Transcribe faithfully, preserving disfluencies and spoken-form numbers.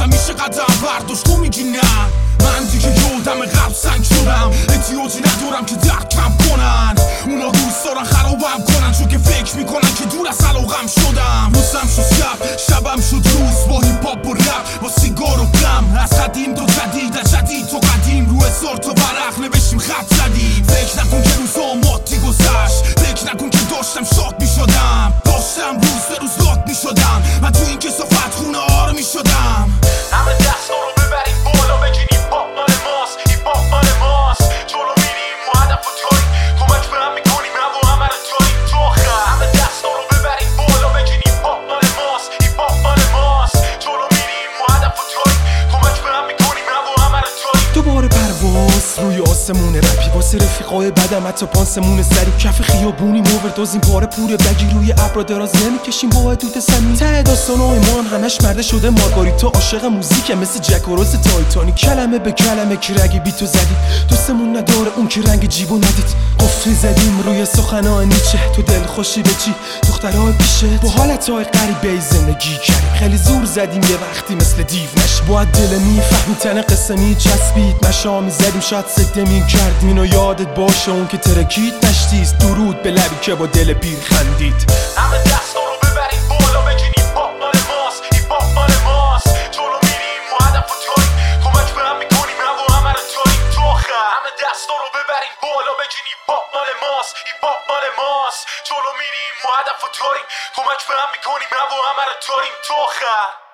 میشه قدم برداشت تو میگی نه من دیگه یودم قلب سنگ شدم احتیاجی ندارم که درد کم کنن اونا دوست دارن خرابم کنن چون که فکر میکنن که دور از علاقم شدم روزم شد شب شبم شد روز با هیپ هاپ و رپ با سیگار و غم از قدیم تا جدید از جدید تا قدیم رو هزار تا ورق نوشتیم خط زدیم فکر نکن که روزا مادی گذشت فکر نکن که داشتم شاد میشدم داشتم روز به روز داد میشدم من تو این کثافت خونه آره میشدم همه دستا رو ببریم بالا بگین هیپ هاپ مال ماست هیپ هاپ مال ماست جلو میریم و هدف و تاریم کمک به هم میکنیم و همه رو تاریم تو آخر همه دستا رو ببریم بالا بگین هیپ هاپ مال ماست هیپ هاپ مال ماست جلو میریم و هدف و تاریم کمک به هم میکنیم و همه رو تاریم دوباره پرواز روی آسمون رپی واسه رفیقای بدم حتی پانسمون سری کف خیابونی موورداز این پاره پوره بگی روی ابرا دراز نمیکشیم با حدود سمی ته داستانای ما هم همش مرده شده مارگاریتا عاشق موزیک مثل جک و روز تایتانی کلمه به کلمه که رگ بیتو زدید دوستمون نداره اون که رنگ جیبو ندید قفلی زدیم روی سخنای نیچه تو دل خوشی به چی دخترای پیشه با حالتهای غریبه زندگی کردیم خیلی زور زدیم یه وقتی مثل دیو نش باید دل میفهمی تن قصه میچسبید مشا میزدیم شاید سکته میکردیم اینو یادت باشه اون که ترکید نشتیست درود به لبی که با دل پیر خندید همه دستا رو ببریم بالا بگین هیپ هاپ مال ماست هیپ هاپ مال ماست جلو میریم و هدف و تاریم کمک به هم میکنیم و همه رو تاریم تو آخر همه دستا رو ببریم بالا بگین هیپ هاپ مال ماست هیپ هاپ مال ماست جلو میریم و هدف و تاریم کمک به هم میکنیم و همه رو تاریم تو آخر